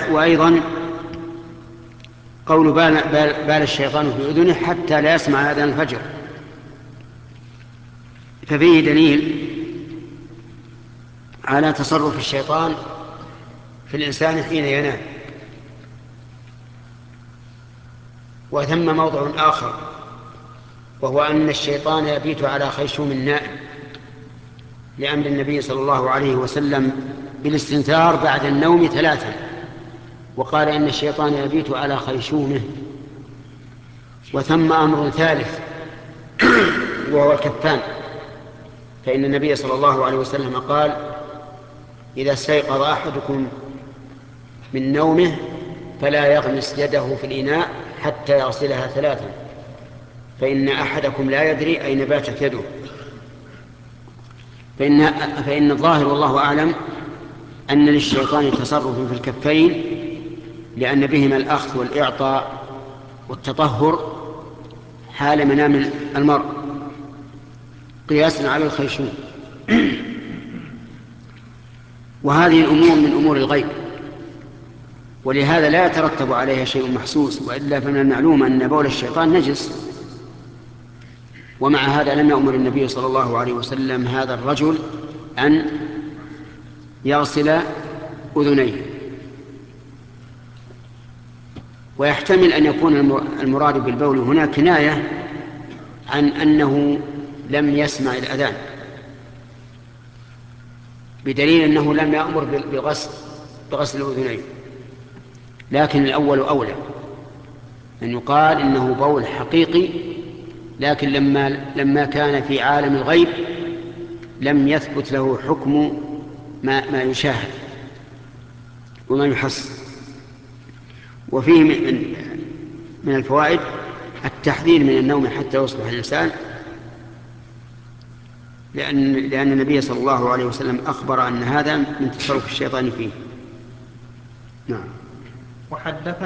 وأيضا قول بال الشيطان في أذنه حتى لا يسمع أذان الفجر، ففيه دليل على تصرف الشيطان في الإنسان حين ينام. وثم موضع آخر، وهو أن الشيطان يبيت على خيشوم النائم، لأمر النبي صلى الله عليه وسلم بالاستنثار بعد النوم 3، وقال إن الشيطان يبيت على خيشومه. وثم أمر ثالث وهو الكفان، فإن النبي صلى الله عليه وسلم قال: إذا استيقظ أحدكم من نومه فلا يغمس يده في الإناء حتى يغسلها 3، فإن أحدكم لا يدري أين باتت يده. فإن الظاهر والله أعلم أن للشيطان تصرف في الكفين، لأن بهما الأخذ والإعطاء والتطهر حال منام المرء، قياسا على الخيشوم. وهذه الأمور من أمور الغيب، ولهذا لا يترتب عليها شيء محسوس، وإلا فمن المعلوم أن بول الشيطان نجس. ومع هذا لم يأمر النبي صلى الله عليه وسلم هذا الرجل أن يغسل أذنيه. ويحتمل أن يكون المراد بالبول هنا كناية عن أنه لم يسمع الأذان، بدليل أنه لم يأمر بغسل الأذنين. لكن الأول أولى، أن يقال إنه بول حقيقي، لكن لما كان في عالم الغيب لم يثبت له حكم ما يشاهد وما يحس. وفيه من الفوائد التحذير من النوم حتى يصبح الإنسان، لأن النبي صلى الله عليه وسلم أخبر أن هذا من تصرف الشيطان فيه. نعم.